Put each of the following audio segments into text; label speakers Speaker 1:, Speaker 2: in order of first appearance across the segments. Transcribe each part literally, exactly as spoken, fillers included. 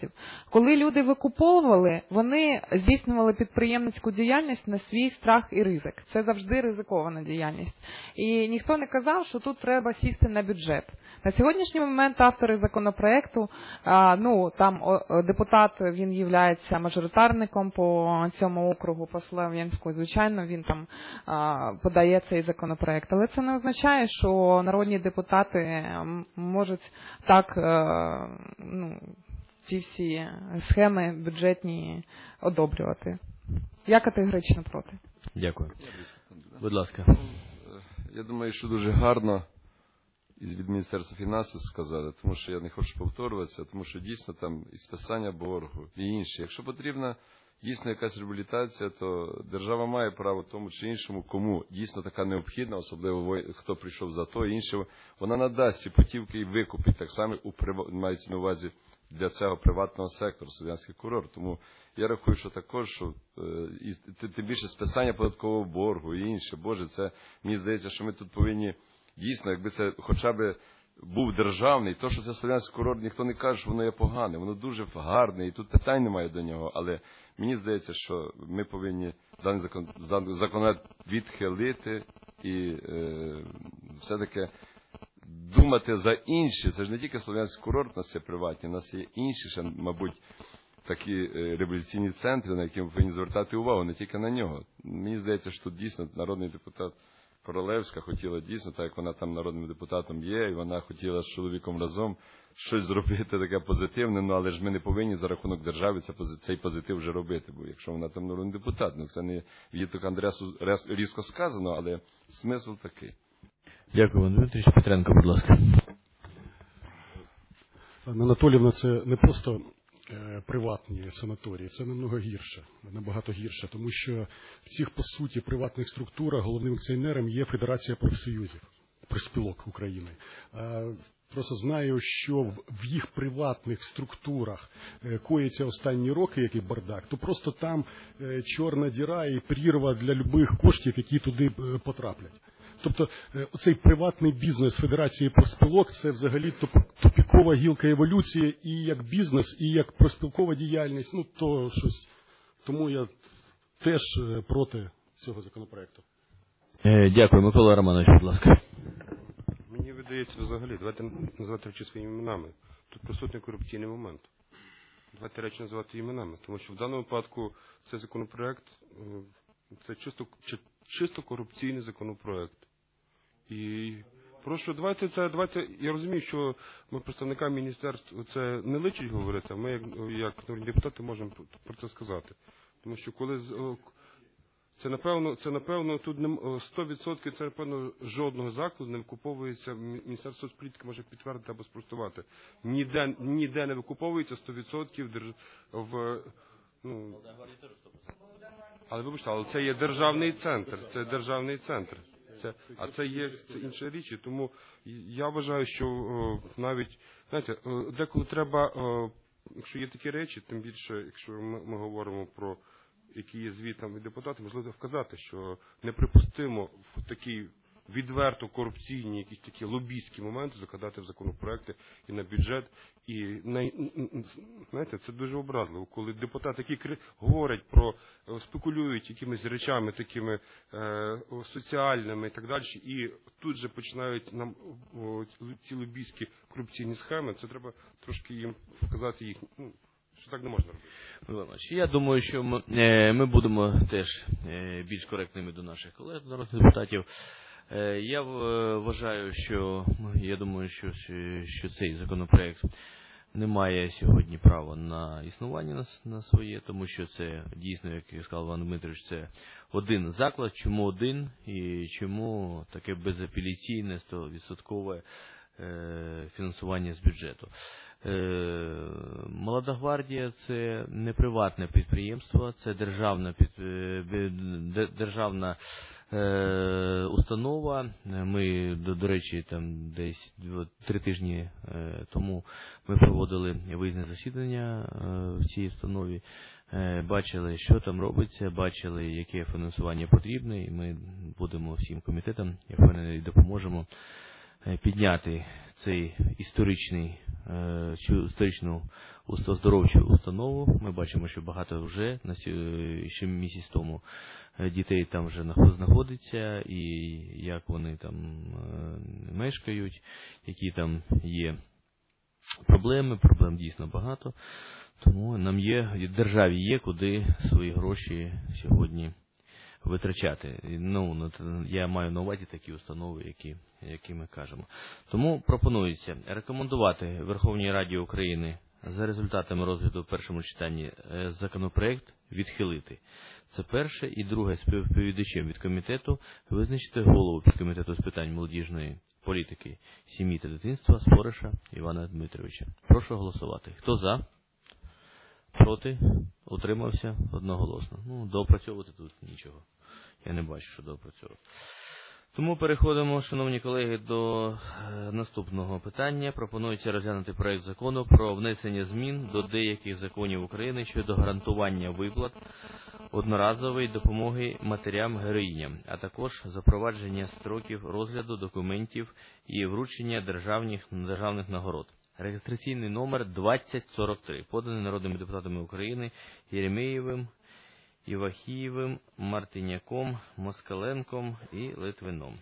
Speaker 1: підприємців. Коли люди викуповували, вони здійснювали підприємницьку діяльність на свій страх і ризик. Це завжди ризикована діяльність. І ніхто не казав, що тут треба сісти на бюджет. На сьогоднішній момент автори законопроекту, ну, там депутат, він являється мажоритарником по цьому округу, по Слов'янську, звичайно, він там подає цей законопроект. Але це не означає, що народні депутати можуть так, ну, ті всі схеми бюджетні одобрювати. Я категорично проти.
Speaker 2: Дякую. Будь ласка.
Speaker 3: Я думаю, що дуже гарно від Міністерства фінансів сказали, тому що я не хочу повторюватися, тому що дійсно там і списання боргу, і інше. Якщо потрібна дійсно якась реабілітація, то держава має право тому чи іншому, кому дійсно така необхідна, особливо хто прийшов за то, і інше, вона надасть ці путівки і викупить так само, у, мається на увазі, для цього приватного сектору, Слов'янський курорт. Тому я рахую, що також, що і, тим більше списання податкового боргу і інше. Боже, це, мені здається, що ми тут повинні дійсно, якби це хоча б був державний, то, що це Слов'янський курорт, ніхто не каже, що воно є погане, воно дуже гарне, і тут питань немає до нього, але мені здається, що ми повинні даний закон, закон відхилити і е, все-таки думати за інші. Це ж не тільки Слов'янський курорт, у нас є приватні, у нас є інші, ще, мабуть, такі реабілітаційні центри, на які ми повинні звертати увагу, не тільки на нього. Мені здається, що тут дійсно народний депутат Королевська хотіла дійсно, так як вона там народним депутатом є, і вона хотіла з чоловіком разом щось зробити таке позитивне, ну але ж ми не повинні за рахунок держави цей позитив вже робити, бо якщо вона там народний депутат, ну це не в її так Андресу різко сказано, але смисл такий.
Speaker 2: Дякую, Дмитрій Петренко, будь ласка.
Speaker 4: Анатоліївна, це не просто приватні санаторії, це намного гірше, набагато гірше, тому що в цих, по суті, приватних структурах головним акціонером є Федерація профсоюзів, профспілок України. Просто знаю, що в їх приватних структурах коїться останні роки, який бардак, то просто там чорна діра і прірва для любих коштів, які туди потраплять. Тобто оцей приватний бізнес Федерації профспілок – це взагалі тупікова гілка еволюції і як бізнес, і як профспілкова діяльність. Ну, то щось. Тому я теж проти цього законопроекту.
Speaker 2: Дякую. Микола Романович, будь ласка.
Speaker 5: Мені видається взагалі, давайте називати речі своїми іменами. Тут присутній корупційний момент. Давайте речі називати іменами, тому що в даному випадку цей законопроект – це чисто, чисто корупційний законопроект. І прошу, давайте це, давайте, я розумію, що ми представникам міністерства це не личить говорити, а ми, як, як народні депутати, можемо про це сказати. Тому що коли, це напевно, це напевно, тут сто відсотків, це напевно жодного закладу не викуповується, Міністерство соцполітики може підтвердити або спростувати. Ніде, ніде не викуповується сто відсотків в, ну, але вибачте, але це є державний центр, це державний центр. Це, а це є це інша річ, тому я вважаю, що о, навіть, знаєте, деколи треба, о, якщо є такі речі, тим більше, якщо ми, ми говоримо про які є звітом від депутатів, можливо вказати, що неприпустимо в такий відверто корупційні, якісь такі лобійські моменти закладати в законопроекти і на бюджет. І, знаєте, це дуже образливо, коли депутати, які говорять про, спекулюють якимись речами такими е, соціальними і так далі, і тут же починають нам о, ці лобійські корупційні схеми, це треба трошки їм вказати їх, ну, що так не можна робити.
Speaker 2: Я думаю, що ми, ми будемо теж більш коректними до наших колег, народних депутатів. Я вважаю, що, я думаю, що, що цей законопроект не має сьогодні права на існування на, на своє, тому що це дійсно, як сказав Іван Дмитрович, це один заклад. Чому один і чому таке безапеляційне сто відсоткове фінансування з бюджету. Молода гвардія – це не приватне підприємство, це державна, державна установа. Ми, до, до речі, там десь три тижні тому ми проводили виїзне засідання в цій установі, бачили, що там робиться, бачили, яке фінансування потрібне, і ми будемо всім комітетам, я впевнений, допоможемо підняти цей історичний, цю історичну оздоровчу установу. Ми бачимо, що багато вже, ще місяць тому, дітей там вже знаходиться, і як вони там мешкають, які там є проблеми, проблем дійсно багато. Тому нам є, державі є, куди свої гроші сьогодні витрачати. Ну, я маю на увазі такі установи, які, які ми кажемо. Тому пропонується рекомендувати Верховній Раді України за результатами розгляду в першому читанні законопроект відхилити. Це перше. І друге, співповідачем від комітету визначити голову підкомітету з питань молодіжної політики, сім'ї та дитинства Спориша Івана Дмитровича. Прошу голосувати. Хто за? Проти? Утримався? Одноголосно. Ну, доопрацьовувати тут нічого. Я не бачу, що доопрацьовувати. Тому переходимо, шановні колеги, до наступного питання. Пропонується розглянути проект закону про внесення змін до деяких законів України щодо гарантування виплат одноразової допомоги матерям-героїням, а також запровадження строків розгляду документів і вручення державних, державних нагород. Реєстраційний номер двадцять сорок три, поданий народними депутатами України Єремеєвим, Івахієвим, Мартиняком, Москаленком і Литвином.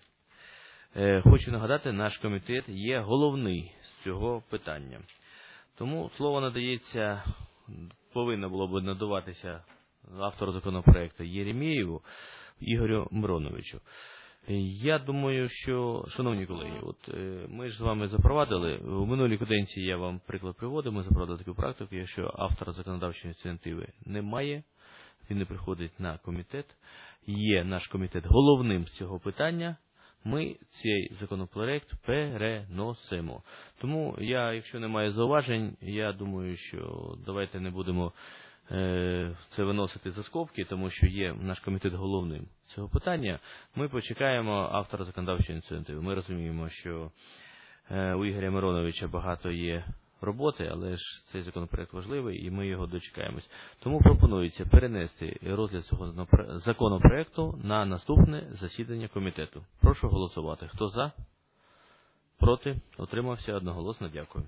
Speaker 2: Е, хочу нагадати, наш комітет є головний з цього питання. Тому слово надається, повинно було б надаватися автору законопроекту Єремеєву Ігорю Мироновичу. Я думаю, що, шановні колеги, от ми ж з вами запровадили, у минулій каденції я вам приклад приводив, ми запровадили таку практику, якщо автора законодавчої ініціативи немає, він не приходить на комітет, є наш комітет головним з цього питання, ми цей законопроект переносимо. Тому я, якщо немає зауважень, я думаю, що давайте не будемо це виносити за скобки, тому що є наш комітет головним цього питання. Ми почекаємо автора законодавчої ініціативи. Ми розуміємо, що у Ігоря Мироновича багато є роботи, але ж цей законопроект важливий і ми його дочекаємось. Тому пропонується перенести розгляд цього законопроекту на наступне засідання комітету. Прошу голосувати. Хто за? Проти? Утримався? Одноголосно. Дякую.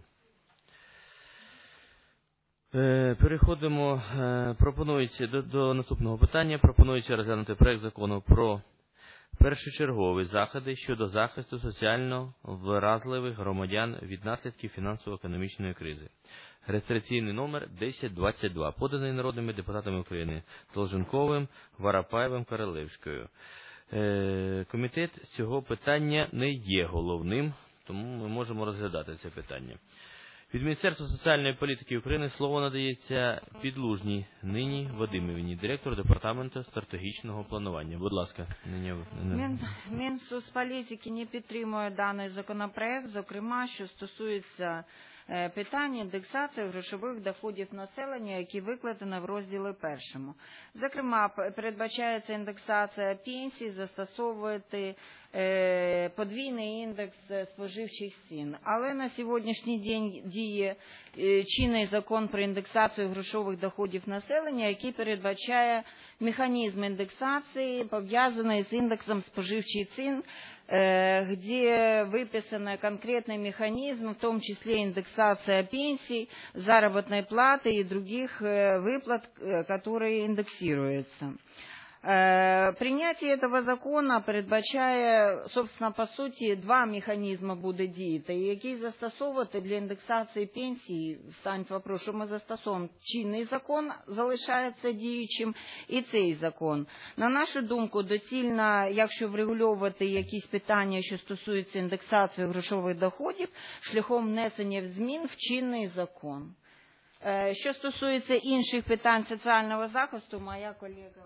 Speaker 2: Переходимо, пропонується до, до наступного питання. Пропонується розглянути проект закону про першочергові заходи щодо захисту соціально вразливих громадян від наслідків фінансово-економічної кризи. Реєстраційний номер десять двадцять два, поданий народними депутатами України Долженковим, Воропаєвим, Королевською. Комітет з цього питання не є головним, тому ми можемо розглядати це питання. Від Міністерства соціальної політики України слово надається Підлужній Нині Вадимівні, директор департаменту стратегічного планування. Будь ласка.
Speaker 6: Мін, Мінсоцполітики не підтримує даний законопроект, зокрема, що стосується е, питання індексації грошових доходів населення, які викладені в розділі першому. Зокрема, передбачається індексація пенсій, застосовувати е, подвійний індекс споживчих цін. Але на сьогоднішній день діє е, чинний закон про індексацію грошових доходів населення, який передбачає механізм індексації, пов'язаний з індексом споживчих цін, где выписан конкретный механизм, в том числе индексация пенсий, заработной платы и других выплат, которые индексируются. Принятие этого закона передбачає, собственно, по суті, два механізми буде діяти, які застосовувати для індексації пенсій, стануть вопрос, що ми застосовуємо. Чинний закон залишається діючим і цей закон. На нашу думку, доцільно, якщо врегульовувати якісь питання, що стосуються індексації грошових доходів, шляхом внесення змін в чинний закон. Що стосується інших питань соціального захисту, моя колега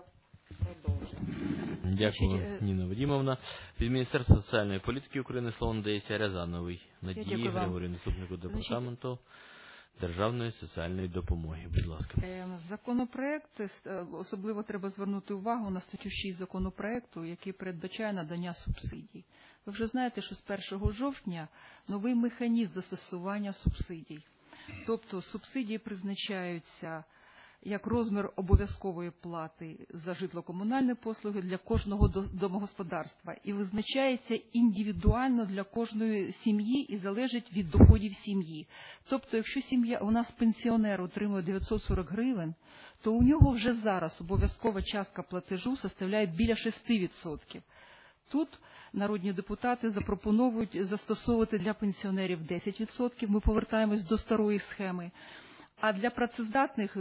Speaker 2: Дякую, Ніна Вадимовна. Від Міністерства соціальної політики України слово надається Рязановій Надії Григорівні, заступнику департаменту державної соціальної допомоги. Будь ласка.
Speaker 7: Законопроект, особливо треба звернути увагу на статтю шість законопроекту, який передбачає надання субсидій. Ви вже знаєте, що з першого жовтня новий механізм застосування субсидій. Тобто субсидії призначаються як розмір обов'язкової плати за житлово-комунальні послуги для кожного домогосподарства і визначається індивідуально для кожної сім'ї і залежить від доходів сім'ї. Тобто, якщо сім'я, у нас пенсіонер отримує дев'ятсот сорок гривень, то у нього вже зараз обов'язкова частка платежу составляє біля шість відсотків. Тут народні депутати запропонують застосовувати для пенсіонерів десять відсотків, ми повертаємось до старої схеми, а для працездатних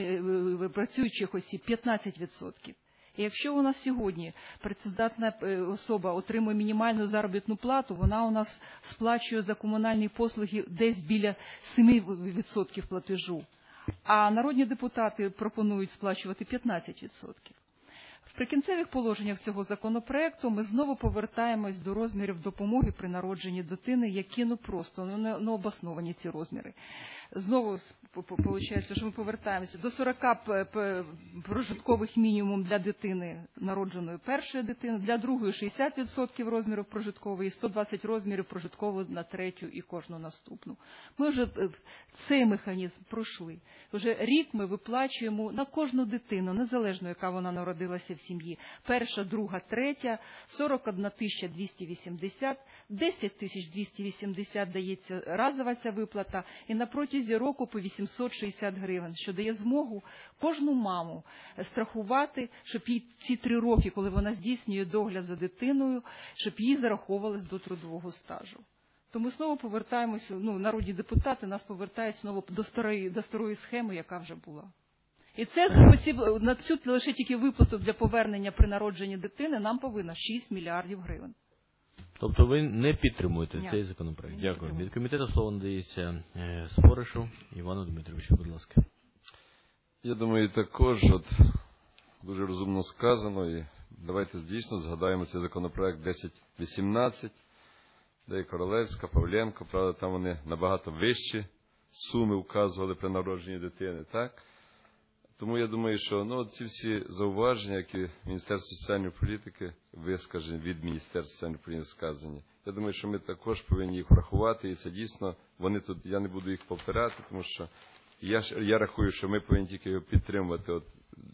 Speaker 7: працюючих осіб п'ятнадцять відсотків. І якщо у нас сьогодні працездатна особа отримує мінімальну заробітну плату, вона у нас сплачує за комунальні послуги десь біля сім відсотків платежу, а народні депутати пропонують сплачувати п'ятнадцять відсотків. В прикінцевих положеннях цього законопроекту ми знову повертаємось до розмірів допомоги при народженні дитини, які ну просто ну, не, не обосновані ці розміри. Знову виходить, що ми повертаємося до сорок прожиткових мінімум для дитини, народженої першої дитини, для другої шістдесят відсотків розмірів прожиткової і сто двадцять розмірів прожиткової на третю і кожну наступну. Ми вже цей механізм пройшли. Вже рік ми виплачуємо на кожну дитину, незалежно яка вона народилася в сім'ї. Перша, друга, третя, сорок одна тисяча двісті вісімдесят, десять тисяч двісті вісімдесят дається разова ця виплата, і на протязі року по вісімсот шістдесят гривень, що дає змогу кожну маму страхувати, щоб їй ці три роки, коли вона здійснює догляд за дитиною, щоб їй зараховувалось до трудового стажу. То ми знову повертаємося, ну, народні депутати нас повертають знову до старої, до старої схеми, яка вже була. І це на цю лише тільки виплату для повернення при народженні дитини нам повинно шість мільярдів гривень.
Speaker 2: Тобто ви не підтримуєте
Speaker 7: Ні.
Speaker 2: цей законопроект?
Speaker 7: Ні,
Speaker 2: Дякую.
Speaker 7: підтримую.
Speaker 2: Від комітету слово надається е, Споришу Івану Дмитровичу, будь ласка.
Speaker 3: Я думаю, також от, дуже розумно сказано, і давайте дійсно згадаємо цей законопроект десять вісімнадцять, де і Королевська, Павленко, правда, там вони набагато вищі суми вказували при народженні дитини, так? Тому я думаю, що ну, ці всі зауваження, які Міністерство соціальної політики вискажені, від Міністерства соціальної політики сказані, я думаю, що ми також повинні їх врахувати, і це дійсно, вони тут, я не буду їх повторяти, тому що я, я рахую, що ми повинні тільки його підтримувати от,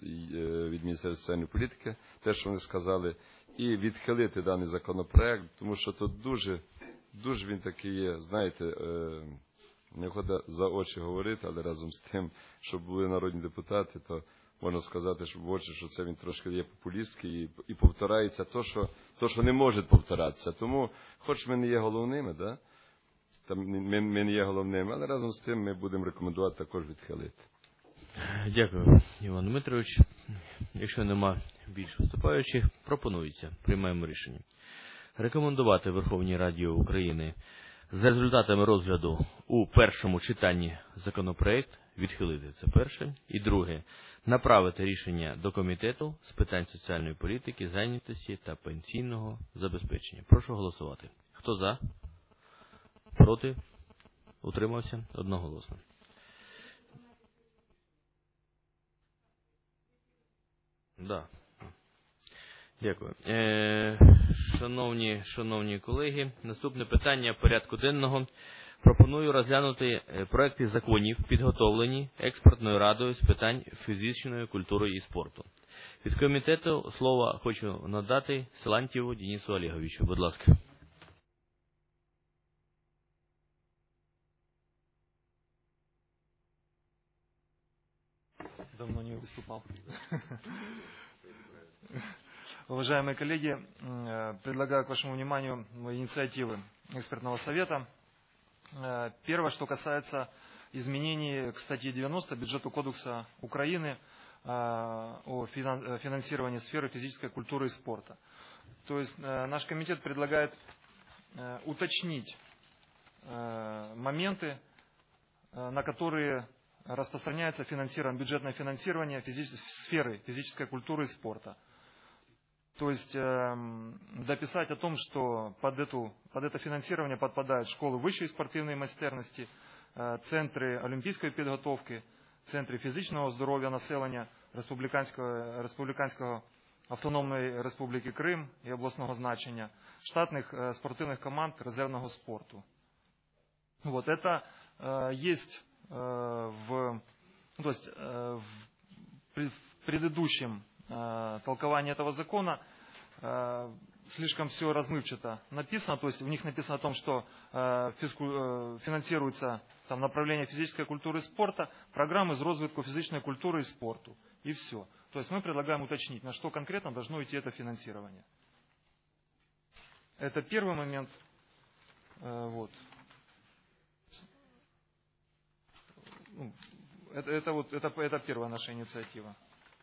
Speaker 3: від Міністерства соціальної політики, те, що вони сказали, і відхилити даний законопроект, тому що тут дуже, дуже він такий є, знаєте, е, не хода за очі говорити, але разом з тим, щоб були народні депутати, то можна сказати, що в очі, що це він трошки є популістський і, і повторається то що, то, що не може повторатися. Тому, хоч ми не є головними, да? Там, ми, ми не є головними, але разом з тим ми будемо рекомендувати також відхилити.
Speaker 2: Дякую, Іван Дмитрович. Якщо нема більш виступаючих, пропонується, приймаємо рішення. Рекомендувати Верховній Раді України з результатами розгляду у першому читанні законопроект відхилити. Це перше. І друге. Направити рішення до Комітету з питань соціальної політики, зайнятості та пенсійного забезпечення. Прошу голосувати. Хто за? Проти? Утримався? Одноголосно. Да. Дякую. Е, шановні, шановні колеги, наступне питання порядку денного. Пропоную розглянути проекти законів, підготовлені експертною радою з питань фізичної культури і спорту. Від комітету слово хочу надати Силантьєву Денису Олеговичу. Будь ласка.
Speaker 8: Давно не выступал. Уважаемые коллеги, предлагаю к вашему вниманию инициативы экспертного совета. Первое, что касается изменений к статье девяносто Бюджетного кодекса Украины о финансировании сферы физической культуры и спорта. То есть наш комитет предлагает уточнить моменты, на которые распространяется финансирование, бюджетное финансирование физи- сферы физической культуры и спорта. То есть э, дописать о том, что под, эту, под это финансирование подпадают школы высшей спортивной майстерности, э, центры олимпийской подготовки, центры физичного здоровья населения Республіканського, Республіканського автономної Республіки Крим і обласного значення, штатных э, спортивных команд резервного спорту. Вот это э, есть в то есть э, в, в предыдущем э, толковании этого закона э, слишком все размывчато написано, то есть в них написано о том, что э, физку, э, финансируется там, направление физической культуры и спорта, программы из розвитку физической культуры и спорту, и все. То есть мы предлагаем уточнить, на что конкретно должно идти это финансирование. Это первый момент. Э, вот. Это, это, вот, это, это первая наша инициатива.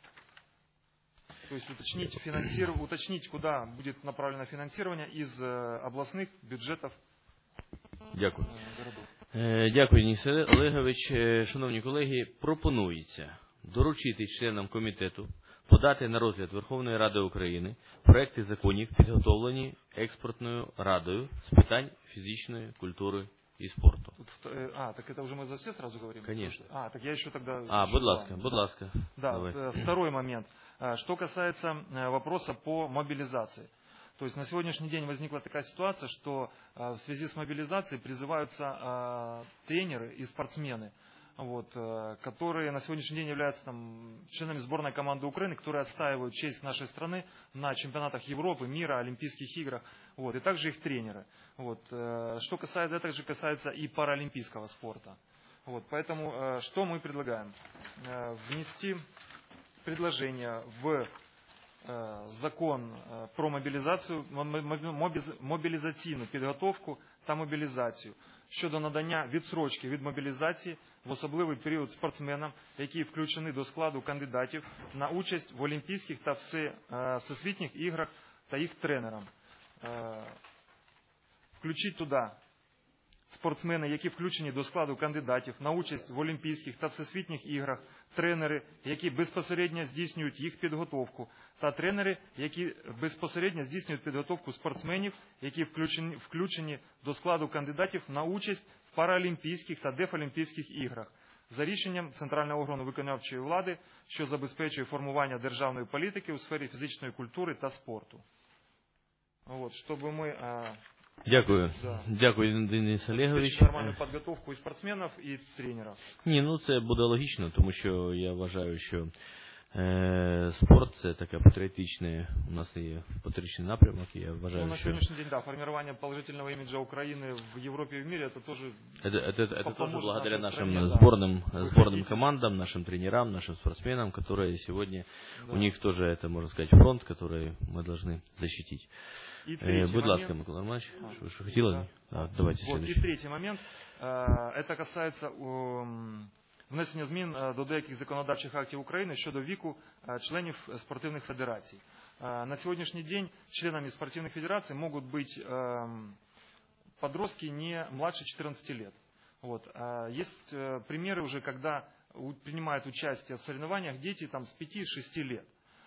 Speaker 8: То есть уточнить, финансиров... уточнить, куда будет направлено финансирование из э, областных бюджетов
Speaker 2: Дякую.
Speaker 8: э, городов.
Speaker 2: Е, Дякую, Денис Олегович. Е, Шановні колеги, пропонується доручити членам комітету подати на розгляд Верховної Ради України проекти законів, підготовлені експертною радою з питань фізичної культури и спорту.
Speaker 8: А, так это уже мы за все сразу говорим?
Speaker 2: Конечно.
Speaker 8: А, так я еще тогда...
Speaker 2: А, будь ласка, будь ласка.
Speaker 8: Да,
Speaker 2: Давай.
Speaker 8: Второй момент. Что касается вопроса по мобилизации. То есть на сегодняшний день возникла такая ситуация, что в связи с мобилизацией призываются тренеры и спортсмены, вот, которые на сегодняшний день являются там, членами сборной команды Украины, которые отстаивают честь нашей страны на чемпионатах Европы, мира, Олимпийских играх, вот, и также их тренеры. Вот. Что касается, это же касается и паралимпийского спорта. Вот, поэтому что мы предлагаем? Внести предложение в закон про мобілізацію, мобілізаційну підготовку та мобілізацію щодо надання відстрочки від мобілізації в особливий період спортсменам, які включені до складу кандидатів на участь в Олімпійських та всесвітніх іграх та їх тренерам. Включити туди спортсмени, які включені до складу кандидатів на участь в Олімпійських та всесвітніх іграх, тренери, які безпосередньо здійснюють їх підготовку, та тренери, які безпосередньо здійснюють підготовку спортсменів, які включені, включені до складу кандидатів на участь в Паралімпійських та Дефолімпійських іграх, за рішенням Центрального органу виконавчої влади, що забезпечує формування державної політики у сфері фізичної культури та спорту. От, щоб ми...
Speaker 2: Дякую.
Speaker 8: Да.
Speaker 2: Дякую, Денис Олегович.
Speaker 8: Нормальну підготовку і спортсменів, і тренерів.
Speaker 2: Ні, ну це буде логічно, тому що я вважаю, що е, спорт це таке патріотичне, у нас є патріотичний напрямок, і я вважаю,
Speaker 8: ну, на
Speaker 2: що...
Speaker 8: сегодняшний день, да, формирование положительного имиджа Украины в Европе и в мире, это тоже...
Speaker 2: Это, это, это тоже благодаря нашим
Speaker 8: стране,
Speaker 2: сборным,
Speaker 8: да.
Speaker 2: сборным командам, нашим тренерам, нашим спортсменам, которые сегодня, да. У них тоже это, можно сказать, фронт, который мы должны защитить.
Speaker 8: И третий
Speaker 2: Будь ласка,
Speaker 8: момент...
Speaker 2: Микола Романович, а, что хотела? Да. А, давайте
Speaker 8: вот,
Speaker 2: следующий.
Speaker 8: И третий момент, это касается внесення змін до деяких законодавчих актів України щодо віку членів спортивних федерацій. На сегодняшний день членами спортивных федераций могут быть подростки не младше четырнадцати лет. Вот. Есть примеры уже, когда принимают участие в соревнованиях дети там, с пяти-шести лет.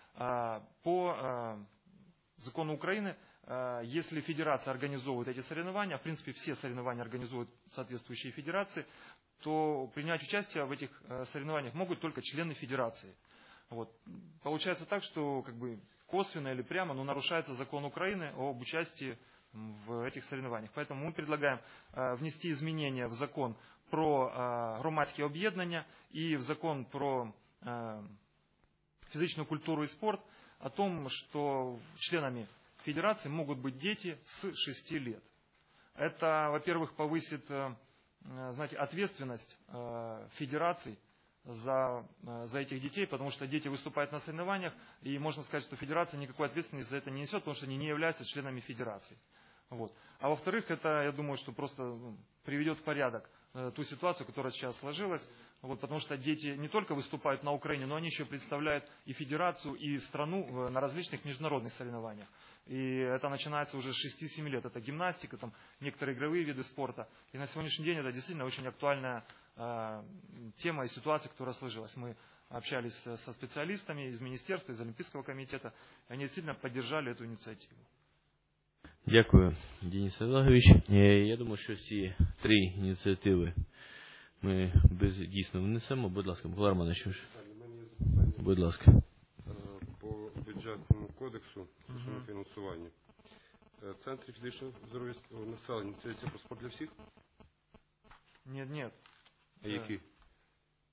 Speaker 8: По закону Украины, если федерация организовывает эти соревнования, в принципе все соревнования организуют соответствующие федерации, то принять участие в этих соревнованиях могут только члены федерации. Вот. Получается так, что как бы косвенно или прямо, но нарушается закон Украины об участии в этих соревнованиях. Поэтому мы предлагаем внести изменения в закон про громадські об'єднання и в закон про физическую культуру и спорт о том, что членами федерации могут быть дети с шести лет. Это, во-первых, повысит, знаете, ответственность федераций за, за этих детей, потому что дети выступают на соревнованиях, и можно сказать, что федерация никакой ответственности за это не несет, потому что они не являются членами федерации. Вот. А во-вторых, это, я думаю, что просто ну, приведет в порядок э, ту ситуацию, которая сейчас сложилась, вот, потому что дети не только выступают на Украине, но они еще представляют и федерацию, и страну э, на различных международных соревнованиях. И это начинается уже с шести-семи лет. Это гимнастика, там, некоторые игровые виды спорта. И на сегодняшний день это действительно очень актуальная э, тема и ситуация, которая сложилась. Мы общались со специалистами из министерства, из Олимпийского комитета, и они действительно поддержали эту инициативу.
Speaker 2: Дякую, Денис Олегович. Я думаю, що ці три ініціативи ми без, дійсно внесемо. Будь ласка, Микола Романович. Будь ласка.
Speaker 5: По бюджетному кодексу стосовно фінансування. Центри фізичного здоров'я населення, це, це про спорт для всіх?
Speaker 8: Нет, нет.
Speaker 5: А які?
Speaker 8: В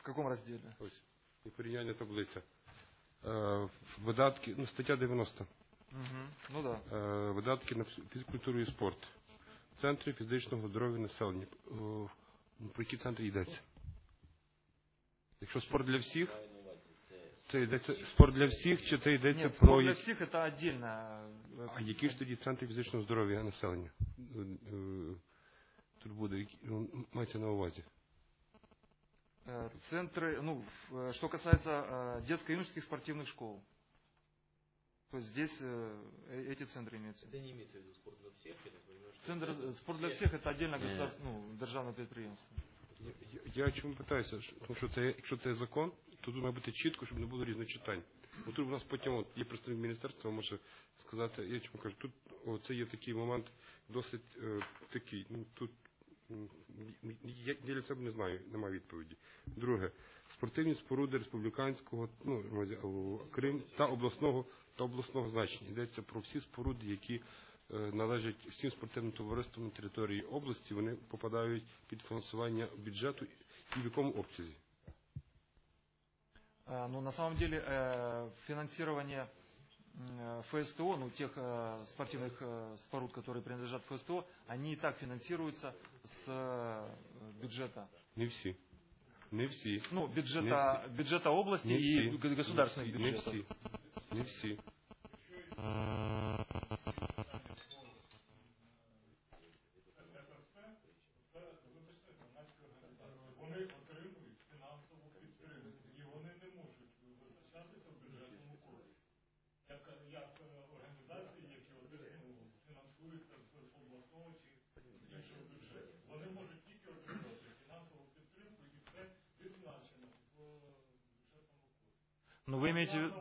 Speaker 8: каком разделе?
Speaker 5: Ось, і порівняння таблиця. Е, видатки, ну, стаття дев'яносто.
Speaker 8: Угу. Ну да.
Speaker 5: Е, видатки на фізкультуру і спорт. Центри фізичного здоров'я населення. Е, про які центри йдеться? Якщо спорт для всіх, це йдеться спорт для всіх, чи це йдеться
Speaker 8: Нет,
Speaker 5: про...
Speaker 8: спорт для всіх – це отдельно.
Speaker 5: А які ж тоді центри фізичного здоров'я населення? Тут буде, мається на увазі.
Speaker 8: Центры, ну, что касается детско-юношеских спортивных школ, то здесь эти центры имеются.
Speaker 2: Это не имеется в виду спорт для всех?
Speaker 8: Центр спорт для всех – это отдельно государственное, ну, державное предприятие.
Speaker 5: Я, я чому питаюся, тому що це, якщо це закон, то тут має бути чітко, щоб не було різночитань. От тут у нас потім от, є представник міністерства, може сказати, я чому кажу, тут о, це є такий момент досить е, такий, ну тут я, я для себе не знаю, немає відповіді. Друге, спортивні споруди республіканського, ну, Крим та обласного, та обласного значення. Йдеться про всі споруди, які належать всім спортивним товариствам на території області, вони попадають під фінансування бюджету і в якому обсязі?
Speaker 8: Ну, на самом деле, финансирование ФСТО, ну, тех спортивных споруд, которые принадлежат ФСТО, они и так финансируются с бюджета.
Speaker 5: Не всі. Не всі.
Speaker 8: Ну, бюджета, всі. бюджета области
Speaker 5: не
Speaker 8: и
Speaker 5: всі.
Speaker 8: государственных
Speaker 5: не
Speaker 8: бюджетов.
Speaker 5: Всі. Не всі.
Speaker 8: Ну, ви имеете в виду...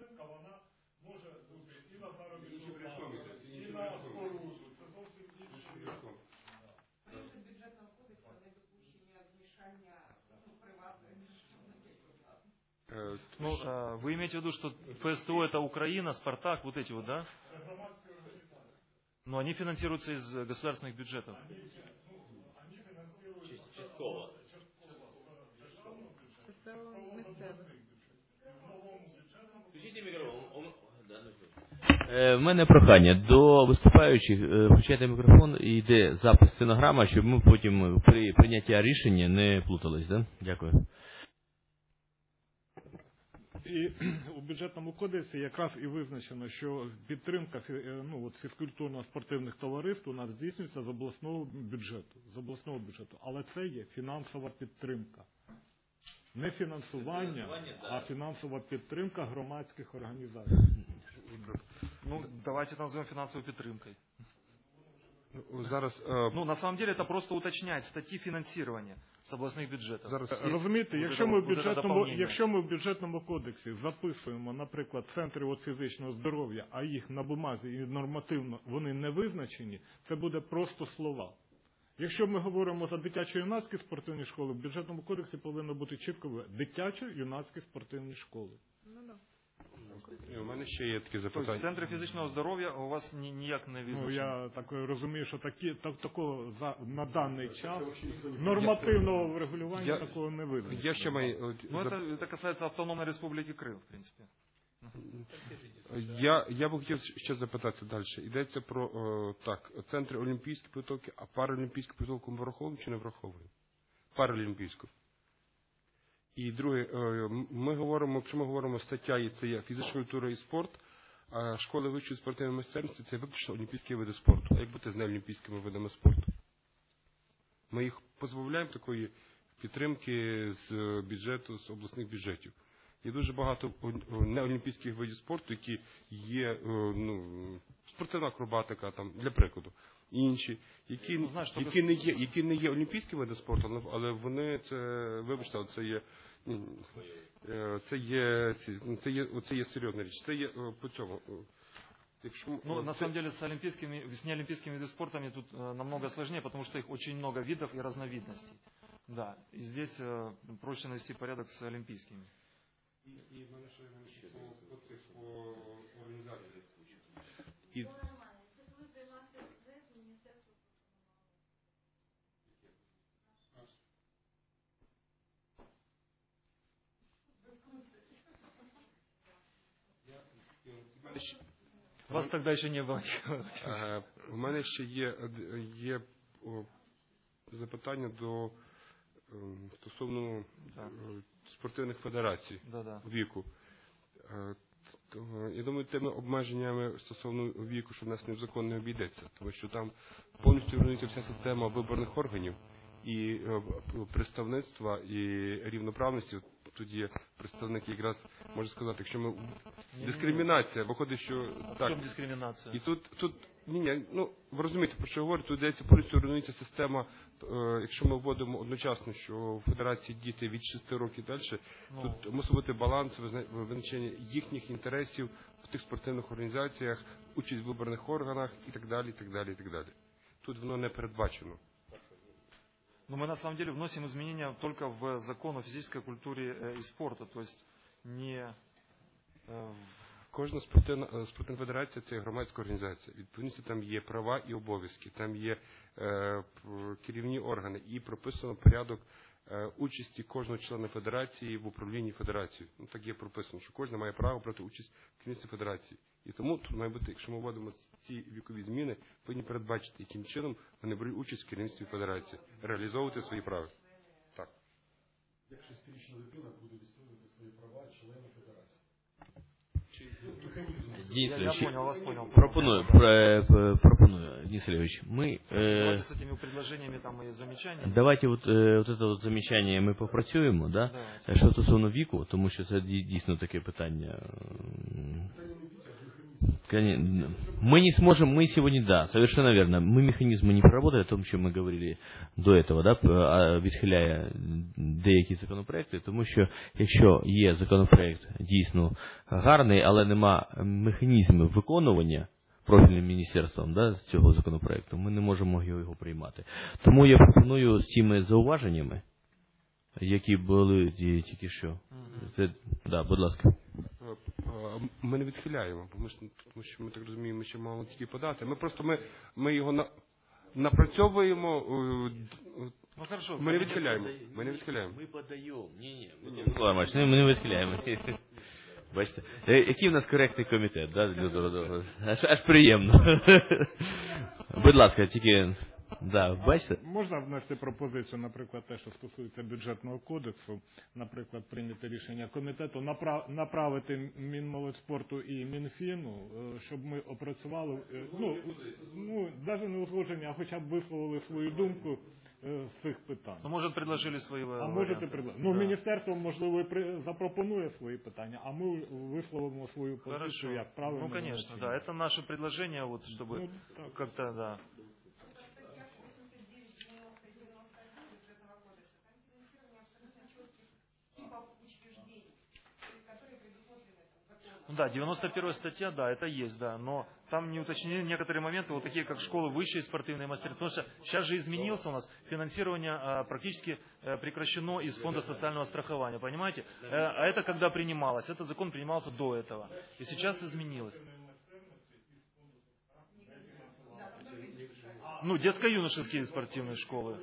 Speaker 8: Ну, вы имеете в виду, что ФСТО это Украина, Спартак, вот эти вот, да? Но они финансируются из государственных бюджетов.
Speaker 2: Частково. В мене прохання до виступаючих, включайте мікрофон і йде запис стенограма, щоб ми потім при прийнятті рішення не плутались. Да? Дякую.
Speaker 9: І у бюджетному кодексі якраз і визначено, що підтримка ну, от фізкультурно-спортивних товариств у нас здійснюється з обласного бюджету, з обласного бюджету. Але це є фінансова підтримка. Не фінансування, а фінансова підтримка громадських організацій.
Speaker 8: Ну, давайте назовем финансовой підтримкой.
Speaker 5: Зараз, э...
Speaker 8: Ну, на самом деле, это просто уточняет статьи финансирования с областных бюджетов.
Speaker 9: Зараз, розумієте, якщо ми, в бюджетному, якщо ми в бюджетному кодексі записуємо, наприклад, центри от фізичного здоров'я, а їх на бумазі і нормативно вони не визначені, це буде просто слова. Якщо ми говоримо за дитячо-юнацькі спортивні школи, в бюджетному кодексі повинно бути чітко дитячо-юнацькі спортивні школи.
Speaker 5: У мене ще є такі запитання.
Speaker 8: Тобто центри фізичного здоров'я у вас ніяк не визначені?
Speaker 9: Ну, я так розумію, що такі, так, такого за, на даний час нормативного врегулювання я, такого не визначено.
Speaker 5: Я ще маю...
Speaker 8: Ну, это, это касается Автономной Республики Крим, в принципі.
Speaker 5: Я, я б хотів ще запитати далі. Йдеться про, о, так, центри олімпійської підготовки, а паралімпійську підготовку ми враховуємо чи не враховуємо? Паралімпійську. І друге, ми говоримо, якщо ми говоримо стаття, і це є фізична культура і спорт, а школи вищої спортивної майстерності – це виключно олімпійські види спорту. А як бути з неолімпійськими видами спорту? Ми їх позбавляємо такої підтримки з бюджету, з обласних бюджетів. Є дуже багато неолімпійських видів спорту, які є, ну, спортивна акробатика, там, для прикладу, і інші, які, ну, знаєш, які, не є, які не є олімпійські види спорту, але вони, це, вибачте, це є, це є, це є, це є серйозна річ. Це є по цьому.
Speaker 8: Якщо, ну, на самом деле, с олимпийскими, с неолимпийскими видами спорта тут э, намного сложнее, потому что их очень много видов и разновидностей. Да, и здесь э, проще навести порядок с олимпийскими.
Speaker 5: І в мене ще по цих організаціях. І
Speaker 8: Вас тогда ще не було.
Speaker 5: У мене ще є, є запитання до стосовно спортивних федерацій віку. Я думаю, тими обмеженнями стосовно віку, що в нас не в закон не обійдеться, тому що там повністю руйнується вся система виборних органів і представництва, і рівноправності. Тут є представник якраз, можу сказати, якщо ми... Дискримінація, виходить, що...
Speaker 8: Так. Дискримінація?
Speaker 5: І тут, тут ні, ні, ну, ви розумієте, про що я говорю, тут йдеться повністю руйнується система, е, якщо ми вводимо одночасно, що в федерації діти від шести років далі, ну. Тут мусить бути баланс, визначення їхніх інтересів в тих спортивних організаціях, участь в виборних органах і так далі, і так далі, і так далі. Тут воно не передбачено.
Speaker 8: Но мы на самом деле вносим изменения только в закон о физической культуре и спорта, то есть не...
Speaker 5: Кожна спортивна, спортивна федерація – це громадська організація. Відповідно, там є права і обов'язки, там є е, керівні органи і прописано порядок е, участі кожного члена федерації в управлінні федерацією. Ну, так є прописано, що кожен має право брати участь в керівництві федерації. І тому тут має бути, якщо ми вводимо ці вікові зміни, повинні передбачити, яким чином вони беруть участь в керівництві федерації, реалізовувати свої права. Так.
Speaker 4: Як шестирічна дитина буде відстоювати свої права члена федерації?
Speaker 2: Денис Львович,
Speaker 8: я понял, вас понял.
Speaker 2: Пропоную, про, пропоную, Денис Львович, мы... Э,
Speaker 8: давайте с этими предложениями там и замечаниями.
Speaker 2: Давайте вот, э, вот это вот замечання ми попрацюємо, да? Що стосовно віку, тому що це дійсно таке питання. Мы не сможем, мы сегодня, да, совершенно верно, мы механизмы не проработали, о том, що ми говорили до этого, да, відхиляє деякі законопроекти, тому що якщо є законопроект дійсно гарний, але нема механізмів виконування профільним міністерством, да, з цього законопроекту, ми не можемо його приймати. Тому я пропоную з цими зауваженнями, які були тільки що. Це, да, будь ласка.
Speaker 5: Ми не відхиляємо, тому що, тому що ми так розуміємо, ми ще мало тільки подати. Ми просто ми, ми його на, напрацьовуємо.
Speaker 8: Ну, хорошо,
Speaker 5: ми не відхиляємо. Ми не відхиляємо.
Speaker 2: Ми подаємо. Ні, ні, Микола Романович, ми не відхиляємо. Бачите, який в нас коректний комітет, да? Аж, аж приємно. Будь ласка, тільки... Да, бачите?
Speaker 9: Можна внести пропозицію, наприклад, те, що стосується бюджетного кодексу, наприклад, прийняти рішення комітету, направ, направити Мінмолодьспорту і Мінфіну, щоб ми опрацювали, ну, ну, навіть не узгодження, а хоча б висловили свою думку з цих питань.
Speaker 8: Ну, може, предложили свої варіанти.
Speaker 9: А можете предложити. Ну, да. Міністерство, можливо, запропонує свої питання, а ми висловимо свою позицію, як правильно.
Speaker 8: Ну, конечно, да, это наше предложение, вот, чтобы ну, как-то, да. Ну да, девяносто первая статья, да, это есть, да, но там не уточнены некоторые моменты, вот такие как школы высшие спортивные мастерства, потому что сейчас же изменился у нас, финансирование а, практически а, прекращено из фонда социального страхования, понимаете? А, а это когда принималось? Этот закон принимался до этого, и сейчас изменилось. Ну, детско-юношеские спортивные школы.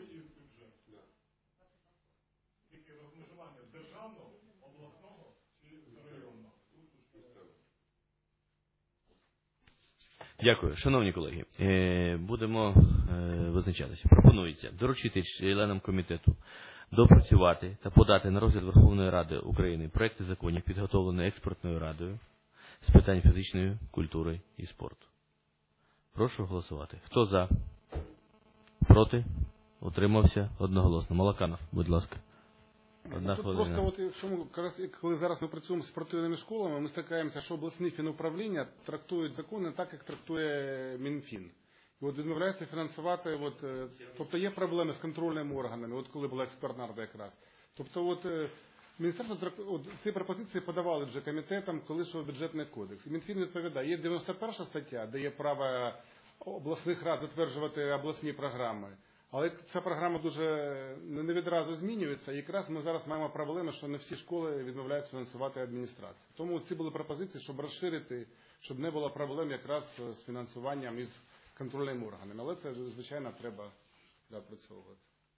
Speaker 2: Дякую. Шановні колеги, будемо визначатися. Пропонується доручити членам комітету допрацювати та подати на розгляд Верховної Ради України проекти законів, підготовлені експертною радою з питань фізичної культури і спорту. Прошу голосувати. Хто за? Проти? Утримався? Одноголосно. Малаканов, будь ласка. Одна
Speaker 10: Тут
Speaker 2: хвилина.
Speaker 10: просто, от, чому, коли зараз ми працюємо з спортивними школами, ми стикаємося, що обласні фінуправління трактують закони так, як трактує Мінфін. І от відмовляється фінансувати, от, тобто є проблеми з контрольними органами, от коли була експертна рада якраз. Тобто от міністерство от, ці пропозиції подавали вже комітетам, коли йшов бюджетний кодекс. І Мінфін відповідає, є дев'яносто перша стаття, де є право обласних рад затверджувати обласні програми. Але ця програма дуже не відразу змінюється, і якраз ми зараз маємо проблеми, що не всі школи відмовляють фінансувати адміністрацію. Тому ці були пропозиції, щоб розширити, щоб не було проблем якраз з фінансуванням із контрольними органами. Але це, звичайно, треба допрацьовувати.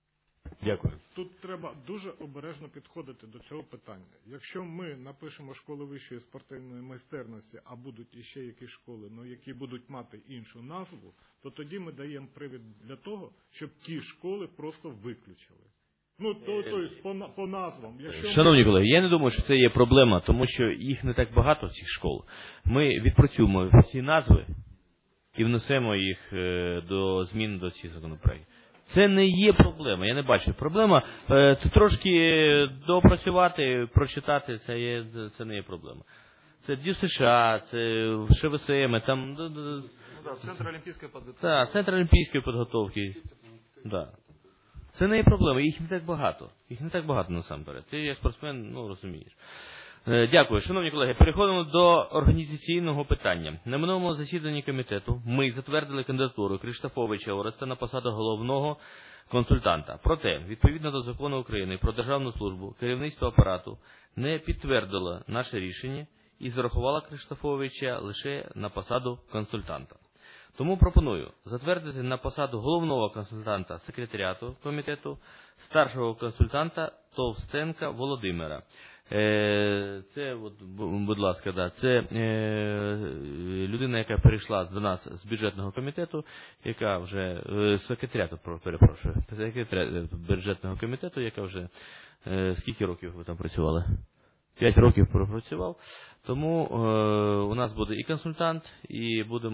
Speaker 2: Дякую.
Speaker 9: Тут треба дуже обережно підходити до цього питання. Якщо ми напишемо школи вищої спортивної майстерності, а будуть іще якісь школи, ну, які будуть мати іншу назву, то тоді ми даємо привід для того, щоб ті школи просто виключили. Ну, то, то есть, по, по назвам. Якщо
Speaker 2: Шановні
Speaker 9: ми...
Speaker 2: колеги, я не думаю, що це є проблема, тому що їх не так багато, цих школ. Ми відпрацюємо ці назви і внесемо їх до змін до цих законопроєктів. Це не є проблема, я не бачу. Проблема е, це трошки допрацювати, прочитати, це, є, це не є проблема. Це Дю США, це ШВСМ, там...
Speaker 8: Ну, да, Центр олімпійської підготовки.
Speaker 2: Так, Центр олімпійської підготовки. Да. Це не є проблема, їх не так багато. Їх не так багато насамперед. Ти як спортсмен, ну, розумієш. Дякую. Шановні колеги, переходимо до організаційного питання. На минулому засіданні комітету ми затвердили кандидатуру Криштофовича Ореста на посаду головного консультанта. Проте, відповідно до закону України про державну службу, керівництво апарату не підтвердило наше рішення і зарахувало Криштофовича лише на посаду консультанта. Тому пропоную затвердити на посаду головного консультанта секретаріату комітету старшого консультанта Товстенка Володимира. Це, от, будь ласка, да, це е, людина, яка перейшла до нас з бюджетного комітету, яка вже, з секретаріату, перепрошую, секретаріату бюджетного комітету, яка вже, е, скільки років ви там працювали? П'ять років пропрацював. Тому е, у нас буде і консультант, і будемо